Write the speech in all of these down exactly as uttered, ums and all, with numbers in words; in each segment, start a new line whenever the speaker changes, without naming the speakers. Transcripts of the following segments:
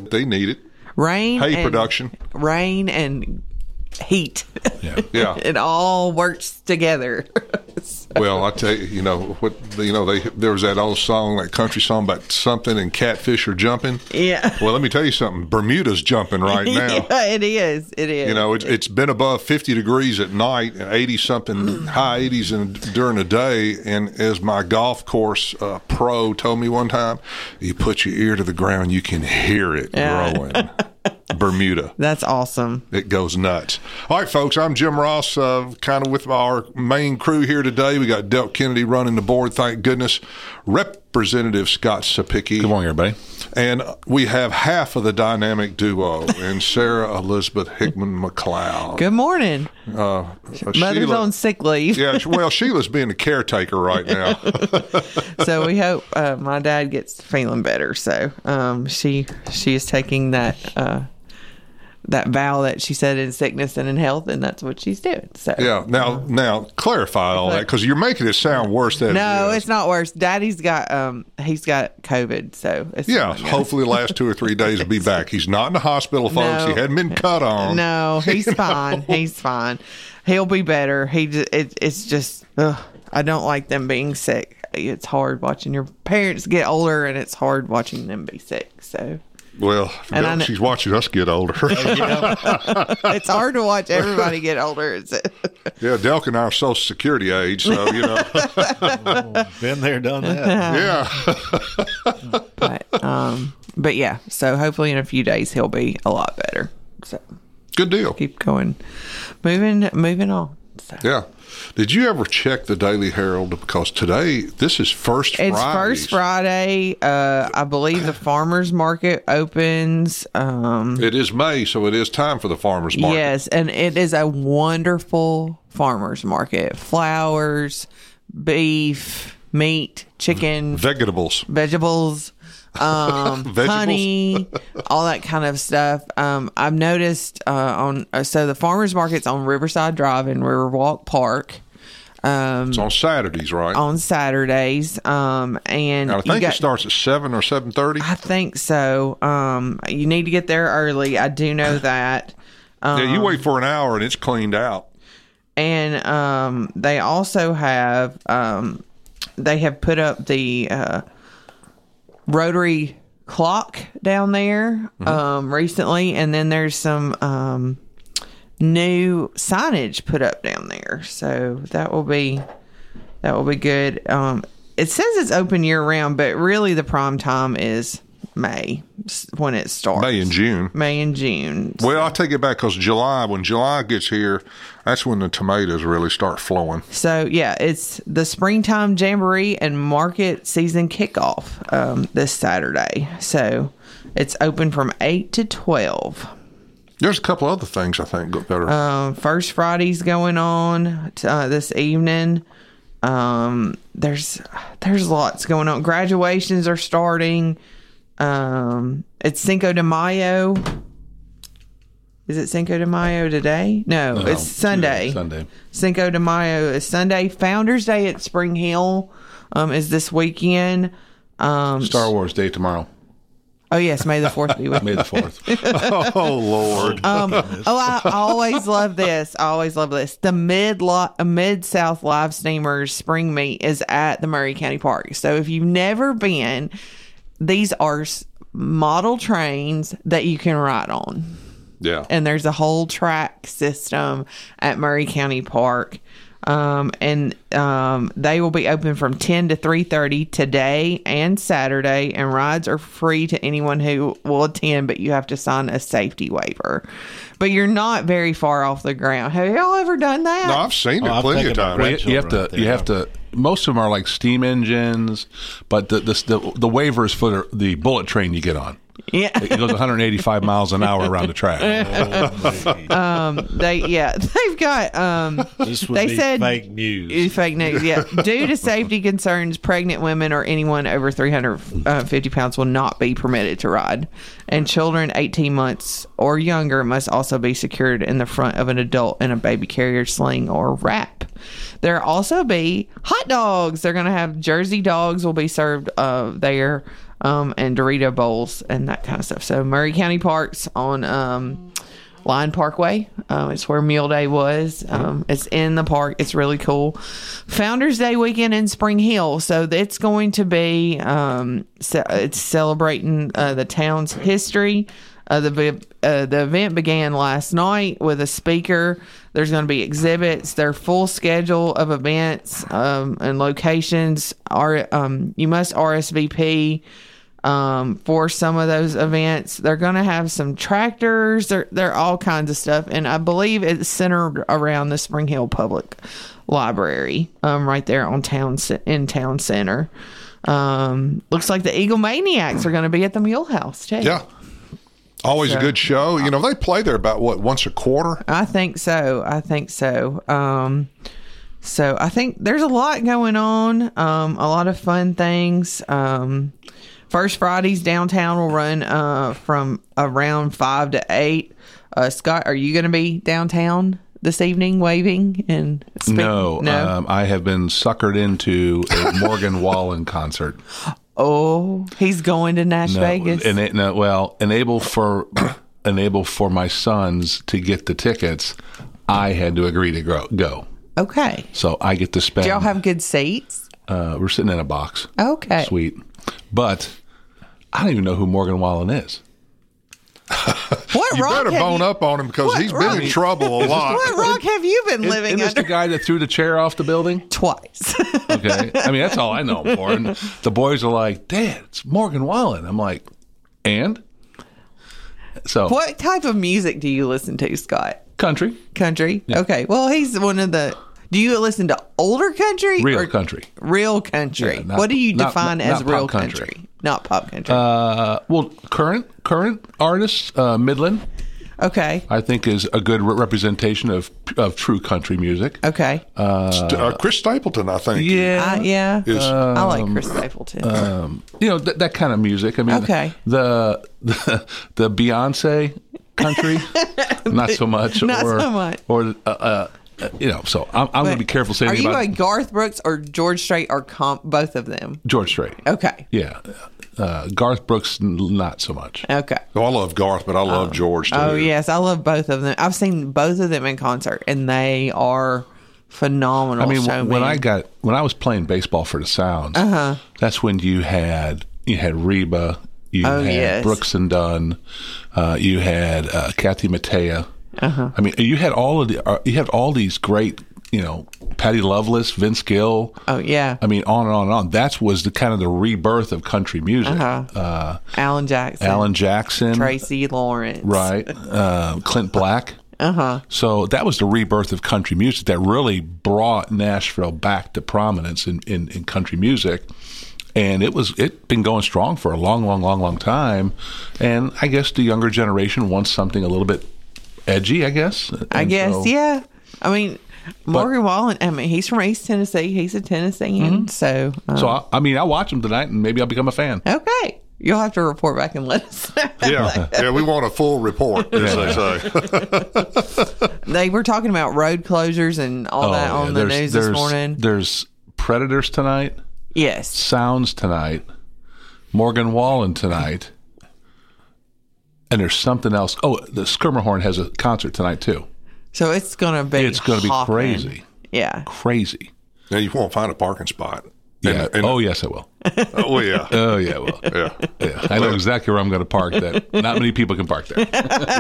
but they need it.
Rain,
hay
and,
production,
rain and heat.
Yeah, yeah.
It all works together. So.
Well, I tell you, you know what? You know, they there was that old song, that country song about something and catfish are jumping.
Yeah.
Well, let me tell you something. Bermuda's jumping right now.
Yeah, it is. It is.
You know, it's, it's been above fifty degrees at night, and eighty something, high eighties in, during the day. And as my golf course uh, pro told me one time, you put your ear to the ground, you can hear it
Yeah.
growing. Bermuda.
That's awesome.
It goes nuts. All right, folks, I'm Jim Ross, uh, kind of with our main crew here today. We got Delk Kennedy running the board, thank goodness. Representative Scott Sapicki.
Good morning, everybody.
And we have half of the dynamic duo in Sarah Elizabeth Hickman McLeod.
Good morning.
Uh,
Mother's
Sheila,
on sick leave.
yeah, well, Sheila's being the caretaker right now.
So we hope uh, my dad gets feeling better. So um, she she is taking that uh, that vow that she said in sickness and in health, and that's what she's doing. So
Yeah, now, now clarify all that, because you're making it sound worse than
no,
it is.
it's not worse. Daddy's got um he's got COVID, so it's
Yeah,
fine.
hopefully the last two or three days will be back. He's not in the hospital, folks.
No.
He hadn't been cut on.
No, he's
You know?
fine. He's fine. He'll be better. He just, it, it's just ugh, I don't like them being sick. It's hard watching your parents get older, and it's hard watching them be sick. So
Well,
And I
no,
kn-
she's watching us get older.
it's hard to watch everybody get older. It's,
Yeah, Delk and I are Social Security age, so, you know.
Been there, done that.
Yeah.
but um, but yeah. So hopefully in a few days he'll be a lot better. So
Good deal.
keep going, moving, moving on. So.
Yeah. Did you ever check the Daily Herald? Because today, this is First Friday.
It's First Friday. Uh, I believe the farmers market opens. Um,
It is May, so it is time for the farmer's market.
yes, and it is a wonderful farmers market. Flowers, beef, meat, chicken,
Vegetables.
vegetables, um,
Vegetables?
honey, all that kind of stuff. Um, I've noticed uh, on uh, so the farmers market's on Riverside Drive in Riverwalk Park. Um,
It's on Saturdays, right?
on Saturdays, um, and
Now, I
you
think
got-
it starts at seven or seven thirty.
I think so. Um, you need to get there early. I do know that. Um,
Yeah, you wait for an hour and it's cleaned out.
and um, they also have um, they have put up the uh, rotary clock down there
Mm-hmm.
um, recently, and then there's some um, new signage put up down there. So that will be that will be good. Um, it says it's open year round, but really the prime time is May s- when it starts.
May and June.
May and June.
Well, I take it back because July, when July gets here, that's when the tomatoes really start flowing.
So yeah, it's the springtime jamboree and market season kickoff um, this Saturday. So it's open from eight to twelve.
There's a couple other things I think go better.
Um, First Friday's going on uh, this evening. Um, there's there's lots going on. Graduations are starting. Um, it's Cinco de Mayo. Is it Cinco de Mayo today? No,
No,
it's Sunday.
Sunday.
Cinco de Mayo is Sunday. Founders Day at Spring Hill um, is this weekend. Um,
Star Wars Day tomorrow,
oh yes, May the Fourth be with
May
you.
the fourth.
Oh, Lord.
Um, oh, I always love this. I always love this. The Mid Mid South Live Steamers Spring Meet is at the Murray County Park. So if you've never been, these are s- model trains that you can ride on.
Yeah.
And there's a whole track system at Murray County Park. Um, and um, they will be open from ten to three thirty today and Saturday, and rides are free to anyone who will attend, but you have to sign a safety waiver. But you're not very far off the ground. Have y'all ever done that?
No, I've seen it
Oh, I'm
plenty of
thinking about
times.
Well, you, you have to.
Right there,
You have
yeah.
to. Most of them are like steam engines, but the the the, the waiver is for the, the bullet train you get on.
Yeah.
It goes one hundred eighty-five miles an hour around the track.
Um, they yeah they've got um
This would
they
be
said
fake news.
Uh, Fake news, yeah. Due to safety concerns, pregnant women or anyone over three hundred fifty pounds will not be permitted to ride. And children eighteen months or younger must also be secured in the front of an adult in a baby carrier, sling, or wrap. There'll also be hot dogs. They're going to have Jersey dogs will be served uh, there. um, and Dorito bowls and that kind of stuff. So Murray County Parks on um, Line Parkway. Um, it's where Meal Day was. Um, it's in the park. It's really cool. Founders Day weekend in Spring Hill. So it's going to be, um, ce- it's celebrating uh, the town's history. Uh, the uh, the event began last night with a speaker. There's going to be exhibits. Their full schedule of events um, and locations are. Um, you must R S V P um, for some of those events. They're going to have some tractors. They're they're all kinds of stuff, and I believe it's centered around the Spring Hill Public Library, um, right there on town in town center. Um, looks like the Eagle Maniacs are going to be at the Mule House too.
Yeah. Always
So-
a good show. You know, they play there about, what, once a quarter?
I think so. I think so. Um, so I think there's a lot going on. Um, a lot of fun things. Um, First Fridays downtown will run uh, from around five to eight. Uh, Scott, are you going to be downtown this evening, waving and speak-
No,
no.
Um, I have been suckered into a Morgan Wallen concert.
Oh, he's going to Nash
No,
Vegas.
and it, no, well, enable for enable for my sons to get the tickets. I had to agree to go. go.
Okay.
So I get to spend.
Do y'all have good seats?
Uh, we're sitting in a box.
Okay.
Sweet, but I don't even know who Morgan Wallen is.
What
You
rock
better
have
bone
you,
up on him because
What
he's been
rock-
in trouble a lot.
What rock have you been
Is-
living
Isn't this
under?
the guy that threw the chair off the building?
Twice.
Okay, I mean that's all I know him for. And the boys are like, "Dad, it's Morgan Wallen." I'm like, "And?" So
What type of music do you listen to, Scott?
country,
Country? Okay. Well, he's one of the. Do you listen to older country?
real
or
country.
Real country.
Yeah, not-
what do you
not-
define
not-
as
not
real
pop country.
country? Not pop country.
Uh, well, current current artists, uh, Midland,
okay.
I think is a good re- representation of of true country music.
Okay.
St- uh, Chris Stapleton, I think.
Yeah,
Uh, yeah.
Is-
I like Chris Stapleton.
um, you know th- that kind of music. I mean,
Okay.
the the the Beyonce country, not so much.
Not
or,
so much.
Or uh, uh, you know, so I'm, I'm going to be careful saying
Are you
about
a Garth Brooks or George Strait or comp both of them?
George Strait.
Okay.
Yeah, uh, Garth Brooks, n- not so much.
Okay.
Oh, I love Garth, but I love George, too.
Oh yes, I love both of them. I've seen both of them in concert, and they are phenomenal.
I mean,
showmen.
when I got when I was playing baseball for the Sounds, uh-huh. that's when you had you had Reba, you
Oh,
had
yes.
Brooks and Dunn, uh, you had uh, Kathy Mattea. Uh-huh. I mean, you had all of the uh, you had all these great, you know, Patty Loveless, Vince Gill.
oh yeah,
I mean, on and on and on. That was the kind of the rebirth of country music.
Uh-huh.
Uh,
Alan Jackson,
Alan Jackson,
Tracy Lawrence,
right? Uh, Clint Black.
Uh huh.
So that was the rebirth of country music that really brought Nashville back to prominence in, in, in country music. And it was it been going strong for a long, long, long, long time. And I guess the younger generation wants something a little bit edgy, I guess.
I
And
guess
so-
yeah. I mean, Morgan Wallen. I mean, he's from East Tennessee. He's a Tennessean. So, um,
So I, I mean, I'll watch them tonight, and maybe I'll become a fan.
okay, you'll have to report back and let us know.
Yeah, yeah, we want a full report, as they say.
They were talking about road closures and all that
yeah,
on the
there's-
news this
there's-
morning.
There's Predators tonight,
Yes.
Sounds tonight, Morgan Wallen tonight, and there's something else. Oh, the Skirmerhorn has a concert tonight too.
So it's gonna be.
It's gonna be
hopping.
crazy.
Yeah.
Crazy.
Now, you won't find a parking spot.
Yeah.
And- and-
oh yes, I will.
oh, yeah.
Oh yeah, I will.
Yeah.
Yeah. I know exactly where I'm going to park. That not many people can park there.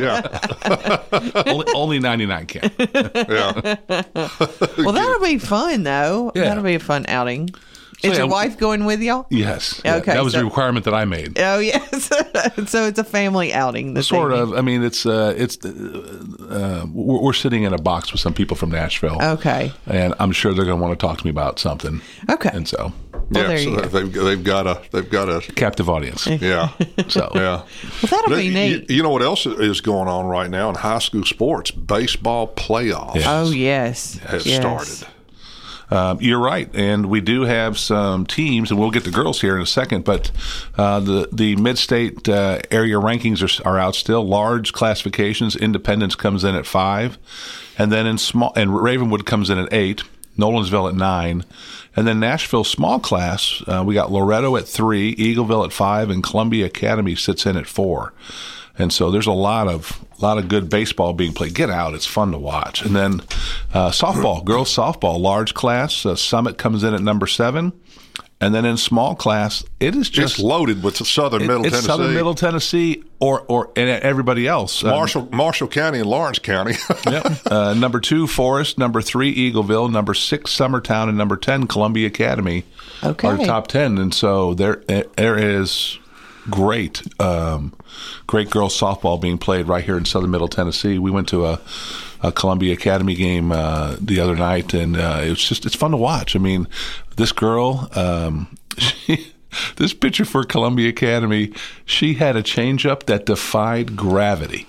Yeah.
only, only ninety-nine can.
Yeah.
Well, that'll be fun though.
Yeah.
That'll be a fun outing. Is
yeah,
your wife going with y'all?
Yes. Yeah,
Okay,
that was
so-
a requirement that I made.
Oh yes. So it's a family outing. This
Sort
evening.
of. I mean, it's uh, it's uh, uh, we're, we're sitting in a box with some people from Nashville.
Okay.
And I'm sure they're going to want to talk to me about something.
Okay.
And so,
Well,
yeah.
there
So
you go.
they've, they've got a, they've got a,
captive audience.
yeah.
So,
Yeah.
Well, that'll
But
be
you-
neat.
You, know what else is going on right now in high school sports? Baseball playoffs
Yeah.
Oh yes.
has
Yes.
started.
Um, you're right, and we do have some teams, and we'll get the girls here in a second. But uh, the the mid-state uh, area rankings are, are out still. Large classifications, Independence comes in at five, and then in small, and Ravenwood comes in at eight. Nolensville at nine. And then Nashville small class, uh, we got Loretto at three, Eagleville at five, and Columbia Academy sits in at four. And so there's a lot of lot of good baseball being played. Get out. It's fun to watch. And then uh, softball, girls softball, large class. Uh, Summit comes in at number seven. And then in small class, it is just
it's loaded with Southern
it,
Middle
it's
Tennessee.
Southern Middle Tennessee or or and everybody else.
Marshall um, Marshall County and Lawrence County.
Yep. Uh, number two, Forest. Number three, Eagleville. Number six, Summertown. And number ten, Columbia Academy.
Okay.
Are the top ten. And so there there is great, um, great girls softball being played right here in Southern Middle Tennessee. We went to a, a Columbia Academy game uh, the other night, and uh, it was just it's fun to watch. I mean, this girl, um, she, this pitcher for Columbia Academy, she had a changeup that defied gravity.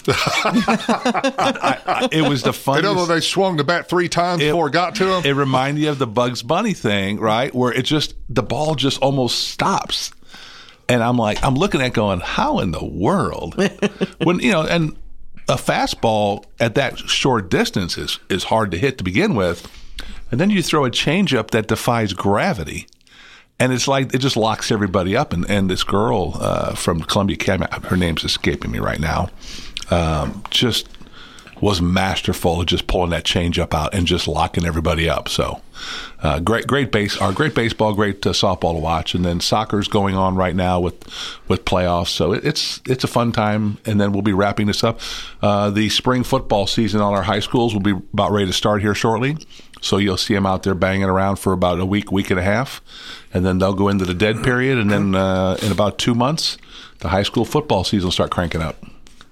I, I, it was the funniest.
You know, they swung the bat three times it, before it got to them.
It reminded you of the Bugs Bunny thing, right? Where it just the ball just almost stops. And I'm like, I'm looking at going, how in the world? When, you know, and a fastball at that short distance is, is hard to hit to begin with. And then you throw a changeup that defies gravity. And it's like, it just locks everybody up. And, and this girl uh, from Columbia Academy, her name's escaping me right now, um, just was masterful at just pulling that changeup out and just locking everybody up. So uh, great, great base, or great baseball, great uh, softball to watch, and then soccer's going on right now with with playoffs. So it, it's it's a fun time, and then we'll be wrapping this up. Uh, the spring football season on our high schools will be about ready to start here shortly. So you'll see them out there banging around for about a week, week and a half, and then they'll go into the dead period, and then uh, in about two months, the high school football season will start cranking up.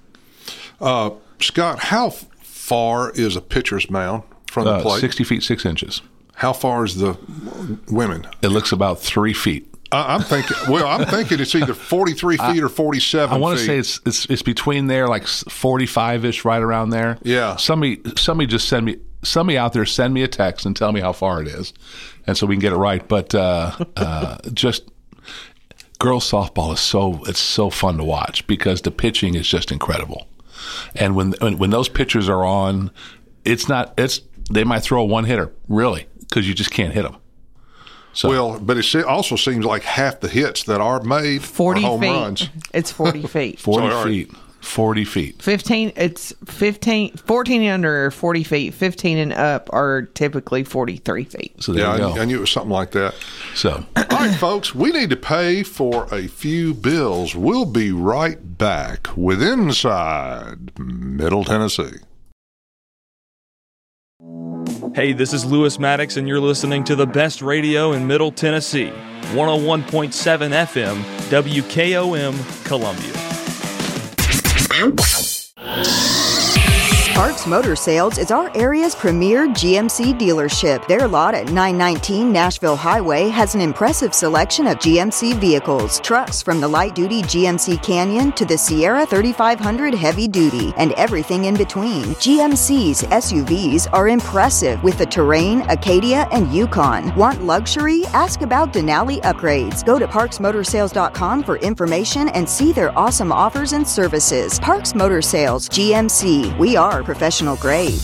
Uh, Scott, how far is a pitcher's mound from the
uh,
plate?
sixty feet, six inches.
How far is the women?
It looks about three feet.
I, I'm thinking. Well, I'm thinking it's either forty-three feet or forty-seven.
I want
feet.
to say it's it's it's between there, like forty-five ish, right around there.
Yeah.
Somebody somebody just send me somebody out there send me a text and tell me how far it is, and so we can get it right. But uh, uh, just girls softball is so it's so fun to watch because the pitching is just incredible. And when, when when those pitchers are on, it's not it's they might throw a one hitter really because you just can't hit them. So,
well, but it also seems like half the hits that are made
forty
are home
feet.
runs.
It's forty feet.
forty
so,
feet. forty feet.
fifteen, it's fifteen, fourteen and under are forty feet. fifteen and up are typically forty-three feet.
So there
yeah,
you go.
I, I knew it was something like that.
So,
all right, folks, we need to pay for a few bills. We'll be right back with Inside Middle Tennessee.
Hey, this is Lewis Maddox, and you're listening to the best radio in Middle Tennessee, one oh one point seven F M, W K O M, Columbia.
Parks Motor Sales is our area's premier G M C dealership. Their lot at nine nineteen Nashville Highway has an impressive selection of G M C vehicles. Trucks from the light-duty G M C Canyon to the Sierra thirty-five hundred heavy-duty and everything in between. G M C's S U Vs are impressive with the Terrain, Acadia, and Yukon. Want luxury? Ask about Denali Upgrades. Go to parks motor sales dot com for information and see their awesome offers and services. Parks Motor Sales, G M C. We are professional grade.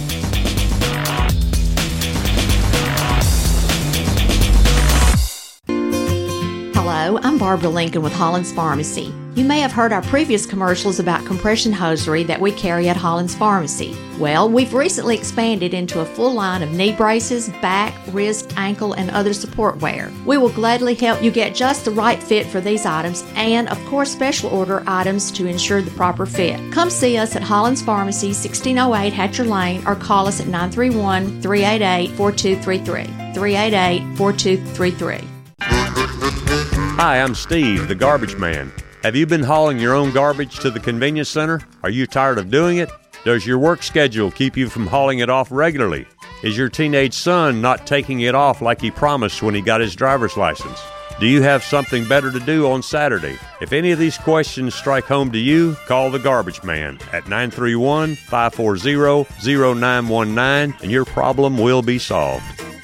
Hello, I'm Barbara Lincoln with Hollins Pharmacy. You may have heard our previous commercials about compression hosiery that we carry at Hollins Pharmacy. Well, we've recently expanded into a full line of knee braces, back, wrist, ankle, and other support wear. We will gladly help you get just the right fit for these items and, of course, special order items to ensure the proper fit. Come see us at Hollins Pharmacy, sixteen oh eight Hatcher Lane, or call us at nine three one, three eight eight, four two three three, three eight eight, four two three three.
Hi, I'm Steve, the garbage man. Have you been hauling your own garbage to the convenience center? Are you tired of doing it? Does your work schedule keep you from hauling it off regularly? Is your teenage son not taking it off like he promised when he got his driver's license? Do you have something better to do on Saturday? If any of these questions strike home to you, call the garbage man at nine three one, five four zero, zero nine one nine and your problem will be solved.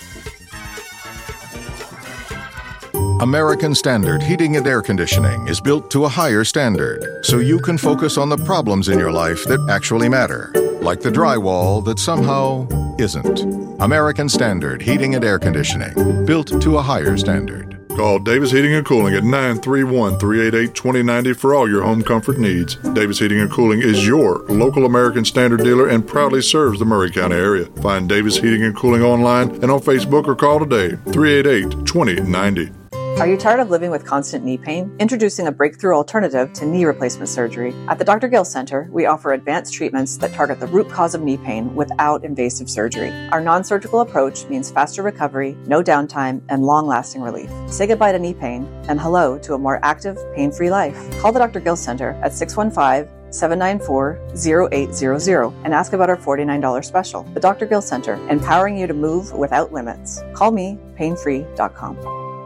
American Standard Heating and Air Conditioning is built to a higher standard, so you can focus on the problems in your life that actually matter, like the drywall that somehow isn't. American Standard Heating and Air Conditioning, built to a higher standard.
Call Davis Heating and Cooling at nine three one, three eight eight, two zero nine zero for all your home comfort needs. Davis Heating and Cooling is your local American Standard dealer and proudly serves the Maury County area. Find Davis Heating and Cooling online and on Facebook or call today, three eight eight, two zero nine zero.
Are you tired of living with constant knee pain? Introducing a breakthrough alternative to knee replacement surgery. At the Doctor Gill Center, we offer advanced treatments that target the root cause of knee pain without invasive surgery. Our non-surgical approach means faster recovery, no downtime, and long-lasting relief. Say goodbye to knee pain and hello to a more active, pain-free life. Call the Doctor Gill Center at six one five, seven nine four, zero eight zero zero and ask about our forty-nine dollars special. The Doctor Gill Center, empowering you to move without limits. Call me, pain free dot com.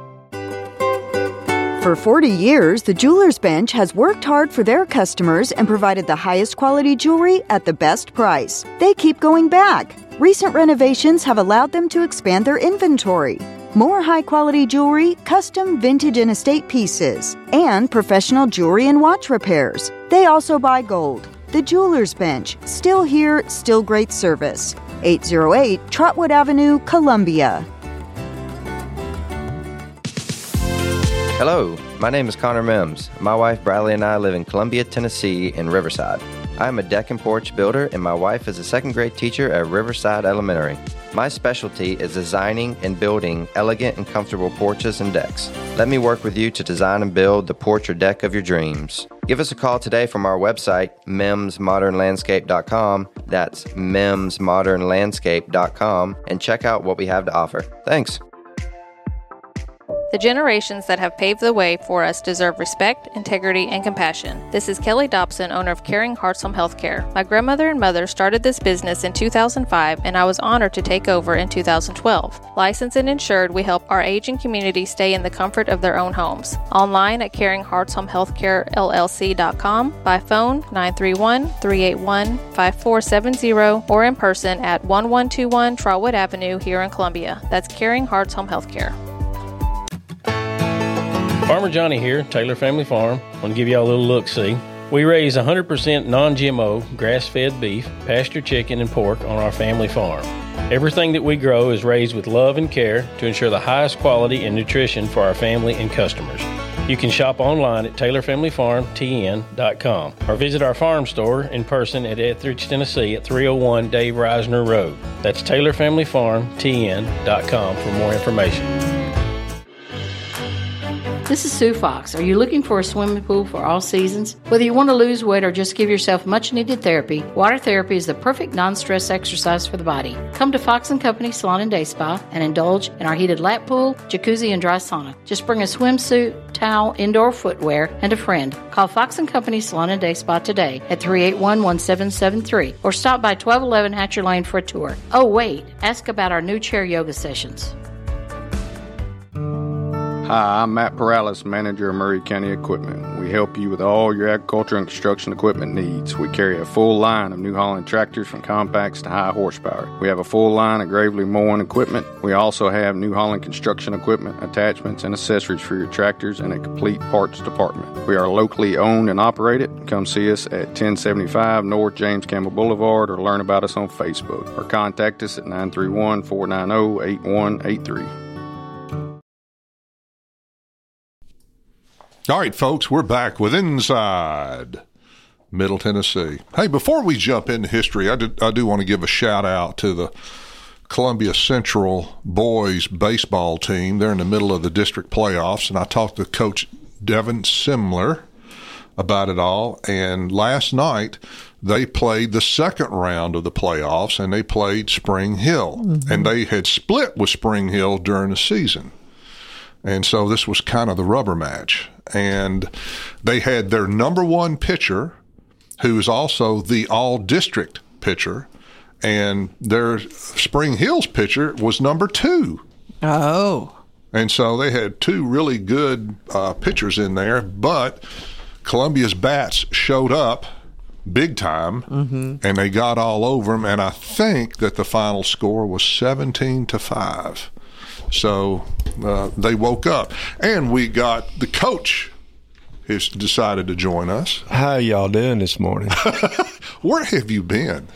For forty years, the Jewelers Bench has worked hard for their customers and provided the highest quality jewelry at the best price. They keep going back. Recent renovations have allowed them to expand their inventory. More high-quality jewelry, custom vintage and estate pieces, and professional jewelry and watch repairs. They also buy gold. The Jewelers Bench, still here, still great service. eight oh eight Trotwood Avenue, Columbia.
Hello, my name is Connor Mims. My wife Bradley and I live in Columbia, Tennessee in Riverside. I am a deck and porch builder and my wife is a second grade teacher at Riverside Elementary. My specialty is designing and building elegant and comfortable porches and decks. Let me work with you to design and build the porch or deck of your dreams. Give us a call today from our website, mims modern landscape dot com. That's mims modern landscape dot com and check out what we have to offer. Thanks.
The generations that have paved the way for us deserve respect, integrity, and compassion. This is Kelly Dobson, owner of Caring Hearts Home Healthcare. My grandmother and mother started this business in two thousand five, and I was honored to take over in two thousand twelve. Licensed and insured, we help our aging community stay in the comfort of their own homes. Online at caring hearts home healthcare l l c dot com, by phone nine three one, three eight one, five four seven zero, or in person at one one two one Trotwood Avenue here in Columbia. That's Caring Hearts Home Healthcare.
Farmer Johnny here, Taylor Family Farm. I want to give you all a little look-see. We raise one hundred percent non-G M O, grass-fed beef, pasture chicken, and pork on our family farm. Everything that we grow is raised with love and care to ensure the highest quality and nutrition for our family and customers. You can shop online at taylor family farm t n dot com or visit our farm store in person at Etheridge, Tennessee at three oh one Dave Reisner Road. That's taylor family farm t n dot com for more information.
This is Sue Fox. Are you looking for a swimming pool for all seasons? Whether you want to lose weight or just give yourself much-needed therapy, water therapy is the perfect non-stress exercise for the body. Come to Fox and Company Salon and Day Spa and indulge in our heated lap pool, jacuzzi, and dry sauna. Just bring a swimsuit, towel, indoor footwear, and a friend. Call Fox and Company Salon and Day Spa today at three eight one, one seven seven three or stop by twelve eleven Hatcher Lane for a tour. Oh, wait, ask about our new chair yoga sessions.
Hi, I'm Matt Perales, manager of Maury County Equipment. We help you with all your agriculture and construction equipment needs. We carry a full line of New Holland tractors from compacts to high horsepower. We have a full line of Gravely mowing equipment. We also have New Holland construction equipment, attachments, and accessories for your tractors and a complete parts department. We are locally owned and operated. Come see us at ten seventy-five North James Campbell Boulevard or learn about us on Facebook or contact us at nine three one, four nine zero, eight one eight three.
All right, folks, we're back with Inside Middle Tennessee. Hey, before we jump into history, I do, I do want to give a shout out to the Columbia Central boys baseball team. They're in the middle of the district playoffs, and I talked to Coach Devin Simler about it all. And last night, they played the second round of the playoffs, and they played Spring Hill. Mm-hmm. And they had split with Spring Hill during the season. And so this was kind of the rubber match. And they had their number one pitcher, who is also the all-district pitcher, and their Spring Hills pitcher was number two.
Oh.
And so they had two really good uh, pitchers in there, but Columbia's bats showed up big time, mm-hmm. and they got all over them, and I think that the final score was seventeen to five. So uh, they woke up, and we got the coach has decided to join us.
How y'all doing this morning?
Where have you been?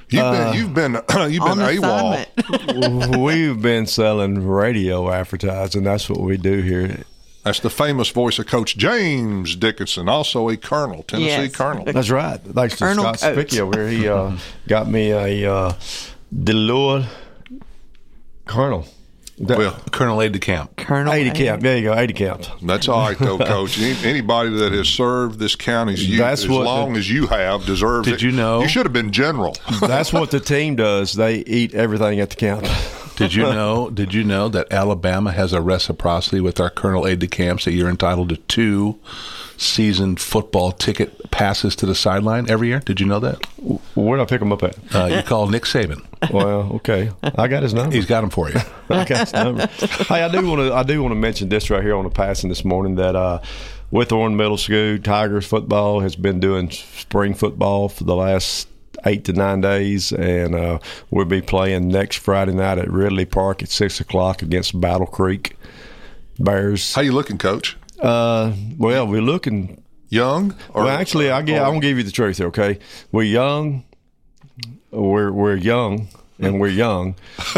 You've
Uh,
been, you've been, you've been AWOL.
We've been selling radio advertising. That's what we do here.
That's the famous voice of Coach James Dickinson, also a colonel, Tennessee
Yes.
colonel.
That's right. Thanks to
Colonel
Scott
Coach.
Spicky over here. He uh, got me a uh, Delord Colonel. That,
Well,
Colonel Aide de Camp.
Colonel
eighty
A.
camp. There you go, eighty camp.
that's all right, though, Coach. Any, anybody that has served this county's youth
That's
as
what
long
the-
as you have deserves
Did
it.
you know-
You should have been general.
That's what the team does. They eat everything at the camp.
Did you know? Did you know that Alabama has a reciprocity with our Colonel Aide de Camps that you're entitled to two season football ticket passes to the sideline every year? Did you know that?
Where do I pick them up at?
Uh, you call Nick Saban.
Well, okay, I got his number.
He's got them for you.
I got his number. Hey, I do want to. I do want to mention this right here on the passing this morning that uh, Withorn Middle School Tigers football has been doing spring football for the last eight to nine days, and uh, we'll be playing next Friday night at Ridley Park at six o'clock against Battle Creek Bears.
How you looking, Coach?
Uh, well, we're looking
young. Or,
well, actually, I get. I'm gonna give you the truth. Okay, we're young. We're we're young, and we're young,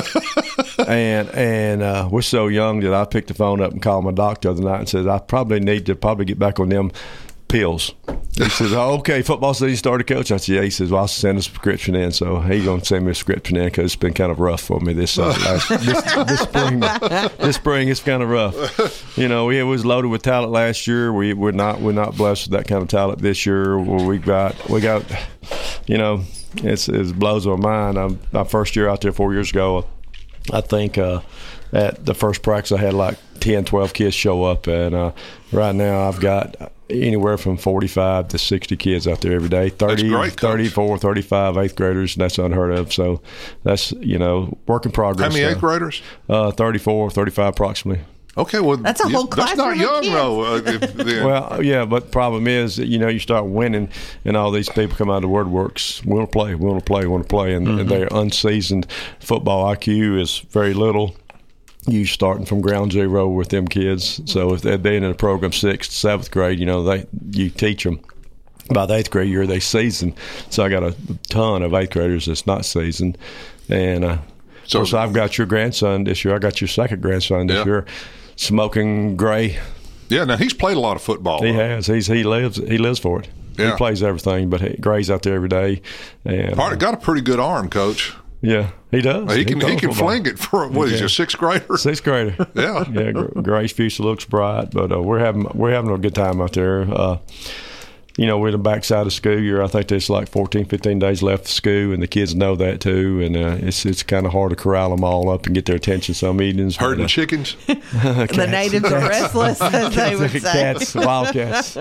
and and uh, we're so young that I picked the phone up and called my doctor the other night and said I probably need to probably get back on them pills. He says, oh, "Okay, football season started, Coach." I said, "Yeah." He says, "Well, I'll send a prescription in." So he's gonna send me a prescription in because it's been kind of rough for me this uh, last, this, this spring. This spring it's kind of rough. You know, we was loaded with talent last year. We we're not we're not blessed with that kind of talent this year. We got we got, you know. It's, it blows my mind. I'm, my first year out there four years ago, I think uh, at the first practice I had like ten, twelve kids show up. And uh, right now I've got anywhere from forty-five to sixty kids out there every day. thirty,
great, Coach.
thirty-four, thirty-five eighth graders, and that's unheard of. So that's, you know, work in progress.
How many
uh,
eighth graders?
Uh, thirty-four, thirty-five approximately.
Okay, well,
That's a whole
That's not
classroom of
young,
kids.
though. Uh, if, then.
Well, yeah, but the problem is that, you know, you start winning and all these people come out of the WordWorks, we want to play, we want to play, we want to play, and,
Mm-hmm.
and their unseasoned football I Q is very little. You starting from ground zero with them kids. So if they're being in a program sixth, seventh grade, you know, they you teach them. By the eighth grade year, they season. So I got a ton of eighth graders that's not seasoned. And uh,
So-
so I've got your grandson this year. I got your second grandson this
Yeah.
year, smoking gray.
Yeah, now he's played a lot of football.
He has. He's he lives he lives for it.
Yeah.
He plays everything, but he, Gray's out there every day. And
Part, got a pretty good arm, Coach.
yeah, he does.
He can he,
throws
can
football.
fling it for what is
Yeah.
he, a sixth grader?
Sixth grader.
Yeah.
yeah. Gr- Gray's future looks bright, but uh, we're having we're having a good time out there. Uh, you know, we're in the backside of school year. I think there's like fourteen, fifteen days left of school, and the kids know that too. And uh, it's it's kind of hard to corral them all up and get their attention some evenings. but,
Herding
uh,
chickens.
The natives are restless, as they would say.
Cats, wildcats.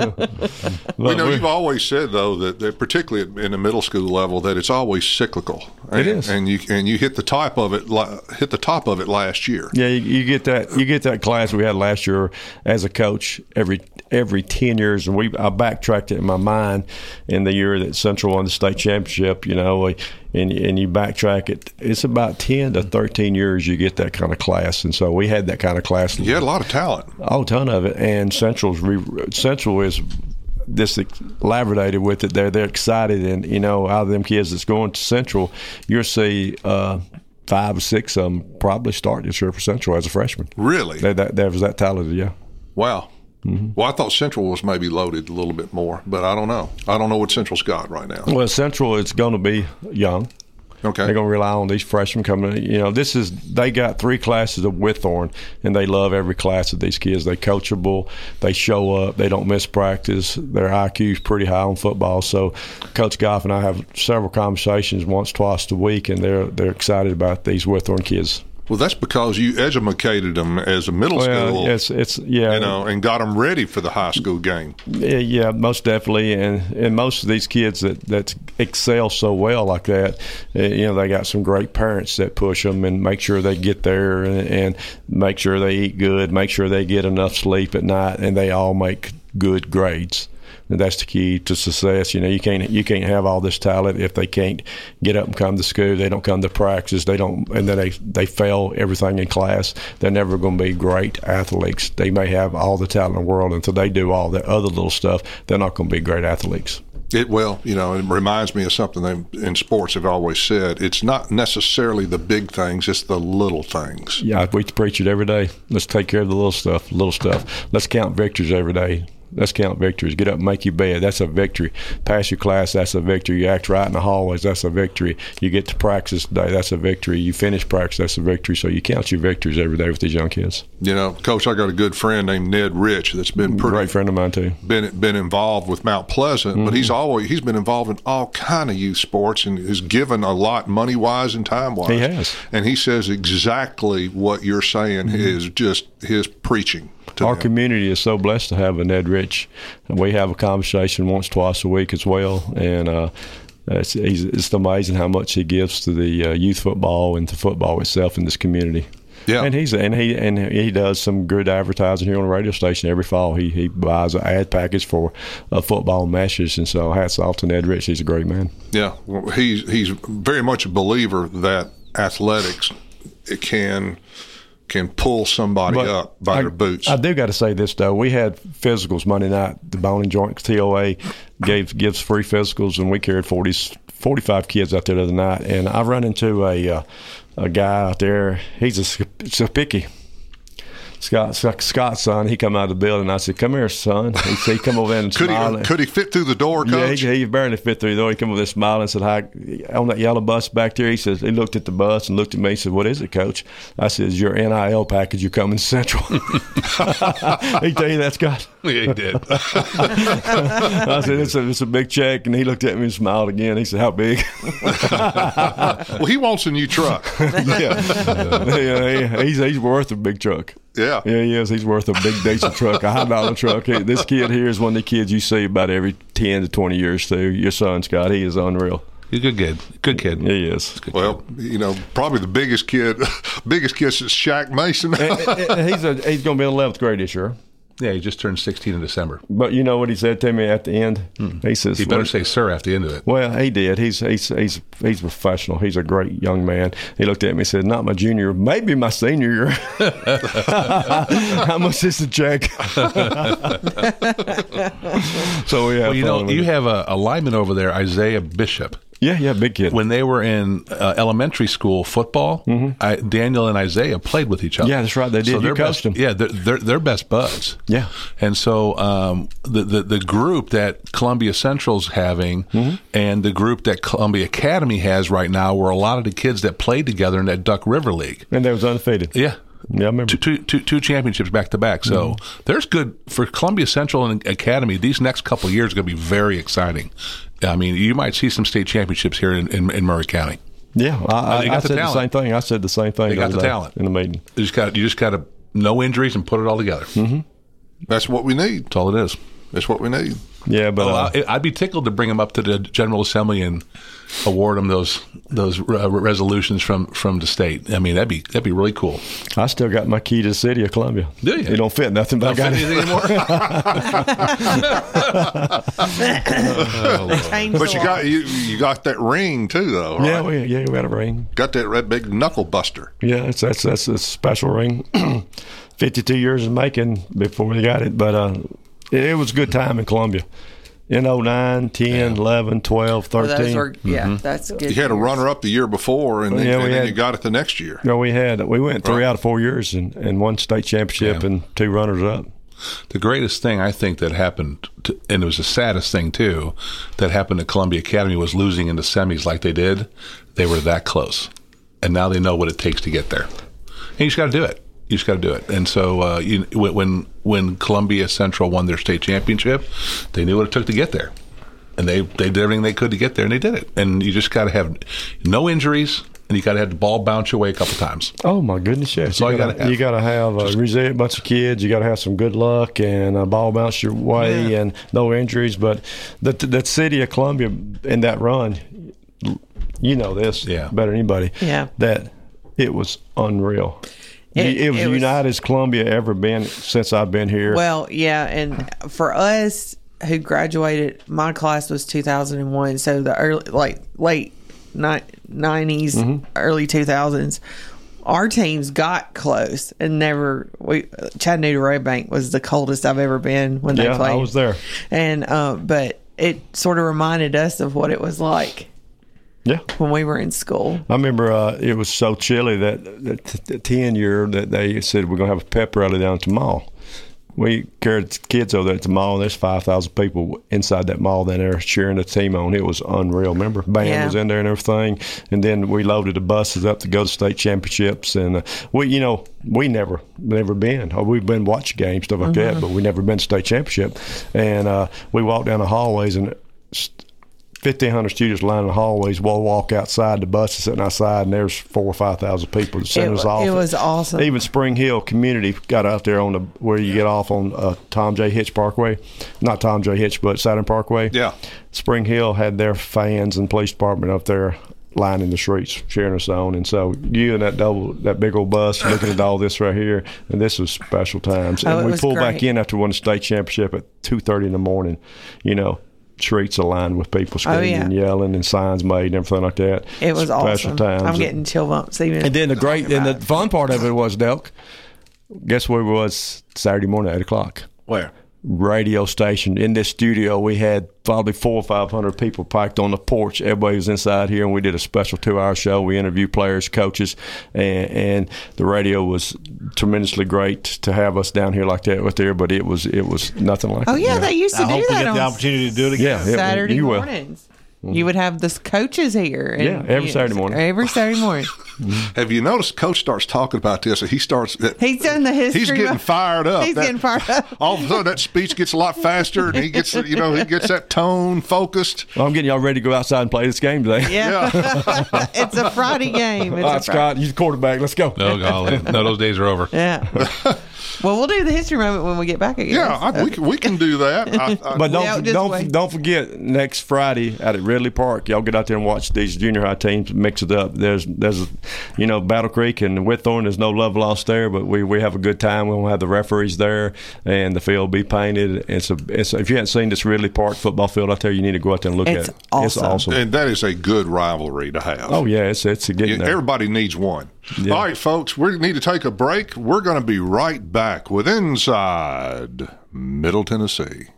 We know
we're-
you've always said though that, that particularly in the middle school level that it's always cyclical. And,
It is.
and you and you hit the top of it la- hit the top of it last year.
Yeah, you, you get that. You get that class we had last year as a coach every every ten years, and we I backtracked it in my mind in the year that Central won the state championship. You know, and and you backtrack it. It's about ten to thirteen years you get that kind of class, and so we had that kind of class.
You had a lot of talent.
Oh, a ton of it, and Central's re, Central is. This elaborated with it. They're they're excited, and you know, out of them kids that's going to Central, you'll see uh, five or six of them probably start this year for Central as a freshman.
Really?
They, that, that was that talented, yeah.
Wow. Well, I thought Central was maybe loaded a little bit more, but I don't know. I don't know what Central's got right now.
Well, Central is going to be young.
Okay.
They're going to rely on these freshmen coming in. You know, this is, they got three classes of Withorn, and they love every class of these kids. They're coachable. They show up. They don't miss practice. Their I Q is pretty high on football. So Coach Goff and I have several conversations once, twice a week, and they're they're excited about these Withorn kids.
Well, that's because you educated them as a middle
Well,
school,
it's it's yeah,
you know, and got them ready for the high school game.
Yeah, yeah, most definitely, and and most of these kids that, that excel so well like that, uh, you know, they got some great parents that push them and make sure they get there and, and make sure they eat good, make sure they get enough sleep at night, and they all make good grades. And that's the key to success. You know, you can't you can't have all this talent if they can't get up and come to school. They don't come to practice. They don't, and then they they fail everything in class. They're never going to be great athletes. They may have all the talent in the world until they do all the other little stuff. They're not going to be great athletes.
It well, you know, it reminds me of something they in sports have always said. It's not necessarily the big things; it's the little things.
Yeah, we preach it every day. Let's take care of the little stuff. Little stuff. Let's count victories every day. Let's count victories. Get up and make your bed. That's a victory. Pass your class. That's a victory. You act right in the hallways. That's a victory. You get to practice today. That's a victory. You finish practice. That's a victory. So you count your victories every day with these young kids.
You know, Coach, I got a good friend named Ned Rich that's been pretty
great friend of mine too.
Been been involved with Mount Pleasant, mm-hmm. but he's always he's been involved in all kind of youth sports and has given a lot money wise and time wise.
He has,
and he says exactly what you're saying mm-hmm. is just his preaching.
Our
them.
community is so blessed to have a Ned Rich. We have a conversation once, twice a week as well, and uh, it's, he's, it's amazing how much he gives to the uh, youth football and to football itself in this community.
Yeah,
and he's and he and he does some good advertising here on the radio station every fall. He he buys an ad package for uh, football matches, and so hats off to Ned Rich. He's a great man.
Yeah, well, he's he's very much a believer that athletics it can. can pull somebody but up by
I,
their boots.
I do got to say this, though. We had physicals Monday night. The Bone and Joint T O A gave gives free physicals, and we carried forty, forty-five kids out there the other night. And I run into a uh, a guy out there. He's a, it's a picky. Scott, Scott's son, he come out of the building. I said, "Come here, son." He said, "He come over there and
could
smile."
He, could he fit through the door, Coach?
Yeah, he, he barely fit through the door. He come over there smiling and said, "Hi." On that yellow bus back there, he says, he looked at the bus and looked at me. He said, "What is it, Coach?" I said, "Your N I L package. You're coming Central." He tell you that, Scott?
Yeah, he did.
I said, it's a, it's a big check. And he looked at me and smiled again. He said, "How big?"
Well, he wants a new truck.
Yeah. yeah, he's, he's worth a big truck.
Yeah.
Yeah, he is. He's worth a big diesel truck, a high dollar truck. He, this kid here is one of the kids you see about every ten to twenty years, too. Your son, Scott, he is unreal.
He's a good kid. Good kid.
He is.
Well, you know, probably the biggest kid, biggest kid is Shaq Mason.
he's a, he's going to be in eleventh grade this year.
Yeah, he just turned sixteen in December.
But you know what he said to me at the end?
Hmm.
He says,
"He better say sir at the end of it."
Well, he did. He's he's he's he's professional. He's a great young man. He looked at me and said, "Not my junior, maybe my senior year." How much is the check? So we have.
Well, you know, you
it.
have a, a lineman over there, Isaiah Bishop.
Yeah, yeah, big kid.
When they were in uh, elementary school football, mm-hmm. I, Daniel and Isaiah played with each other.
Yeah, that's right. They did.
So
you coached them.
Yeah, they're, they're they're best buds.
Yeah.
And so um, the, the the group that Columbia Central's having, mm-hmm. and the group that Columbia Academy has right now, were a lot of the kids that played together in that Duck River League.
And they was undefeated.
Yeah.
Yeah, I remember.
Two, two, two, two championships back to back. So mm-hmm. there's good for Columbia Central and Academy. These next couple of years are going to be very exciting. I mean, you might see some state championships here in, in, in Murray County.
Yeah, I, I, I
the
said
talent.
the same thing. I said the same thing.
They got the talent
in the meeting.
You just got you just got to no injuries and put it all together.
Mm-hmm.
That's what we need.
That's all it is.
That's what we need.
Yeah, but
well,
uh,
I'd be tickled to bring them up to the General Assembly and award them those those uh, resolutions from, from the state. I mean, that'd be that'd be really cool.
I still got my key to the city of Columbia.
Do you?
It don't fit nothing, but
don't
I got
fit
it
anymore.
oh, but you got you, you got that ring too, though. Right?
Yeah, we yeah we got a ring.
Got that red big knuckle buster.
Yeah, it's, that's that's a special ring. Fifty-two years in making before we got it, but uh, it, it was a good time in Columbia. In oh nine, ten, yeah. eleven, twelve, thirteen.
Well, those were, yeah,
mm-hmm.
that's good.
You had a runner-up the year before, and, then,
yeah,
and
we
then
had,
you got it the next year.
No, we had. We went three
right.
out of four years and, and one state championship yeah. and two runners-up.
The greatest thing I think that happened, to, and it was the saddest thing too, that happened at Columbia Academy was losing in the semis like they did. They were that close, and now they know what it takes to get there. And you just got to do it. You just got to do it. And so uh, you, when when Columbia Central won their state championship, they knew what it took to get there. And they, they did everything they could to get there, and they did it. And you just got to have no injuries, and you got to have the ball bounce your way a couple times.
Oh my goodness, yes!
That's all you got to have.
You got to have a resilient bunch of kids. You got to have some good luck and a ball bounce your way, yeah. and no injuries. But the that city of Columbia in that run, you know this
yeah.
better than anybody.
Yeah,
that it was unreal. It, it was
it
the
was,
united as Columbia ever been since I've been here.
Well, yeah, and for us who graduated, my class was two thousand one, so the early, like late nineties, mm-hmm. early two thousands. Our teams got close and never. We Chattanooga Red Bank was the coldest I've ever been when
yeah,
they played.
I was there,
and uh, but it sort of reminded us of what it was like.
Yeah,
when we were in school.
I remember uh, it was so chilly that the ten year that they said we're going to have a pep rally down at the mall. We carried kids over there at the mall, and there's five thousand people inside that mall down there cheering the team on. It was unreal. Remember, band
Yeah.
was in there and everything. And then we loaded the buses up to go to state championships. And uh, we, you know, we never, never been. Or we've been watching games, stuff like
Mhm.
that, but we never been to state championship. And uh, we walked down the hallways, and fifteen hundred students lining the hallways. We'll walk outside, the bus is sitting outside, and there's four or five thousand people that sent
It
us
wa-
off.
it was awesome.
Even Spring Hill Community got out there on the where you get off on uh, Tom J. Hitch Parkway, not Tom J. Hitch, but Saturn Parkway.
Yeah,
Spring Hill had their fans and police department up there lining the streets, cheering us on. And so you and that double, that big old bus looking at all this right here, and this was special times.
Oh,
and
it
we
was
pulled back
great.
in after winning the state championship at two thirty in the morning. You know. Streets aligned with people screaming
Oh, yeah.
and yelling and signs made and everything like that.
It was
Special
awesome.
times.
I'm getting chill bumps even.
And then the great and the fun part of it was, Delk, guess where we was Saturday morning at eight o'clock?
Where?
Radio station. In this studio, we had probably four or five hundred people packed on the porch. Everybody was inside here, and we did a special two-hour show. We interviewed players, coaches, and, and the radio was tremendously great to have us down here like that right there. But it was it was nothing like
Oh
it.
yeah, they used to
I
do
hope we
that
get
on
the opportunity to do it again.
Yeah, yeah,
Saturday
you will.
mornings. You would have the coaches here. And,
Yeah, every
you-
Saturday morning.
Every Saturday morning.
Have you noticed Coach starts talking about this, and he starts.
He's done the history.
He's getting
of-
fired up.
He's
That-
getting fired up.
All of a sudden, that speech gets a lot faster, and he gets, you know, he gets that tone focused.
Well, I'm getting y'all ready to go outside and play this game today.
Yeah. It's a Friday game. It's
All
a
right,
Friday-
Scott, you the quarterback. Let's go.
No, golly. No, those days are over.
Yeah. Well, we'll do the history moment when we get back again.
Yeah, I, we, can- we can do that. I, I,
But don't
Yeah, just
don't
wait.
don't forget next Friday out at Ridley Park, y'all get out there and watch these junior high teams mix it up. There's there's you know Battle Creek and Whitthorne. There's no love lost there, but we, we have a good time. We'll have the referees there, and the field will be painted. It's a it's if you haven't seen this Ridley Park football field out there, you need to go out there and look
It's
at it.
awesome.
It's awesome.
and that is a good rivalry to have.
Oh yeah, it's it's a getting
Yeah,
there.
everybody needs one.
Yeah.
All right, folks, we need to take a break. We're going to be right back with Inside Middle Tennessee.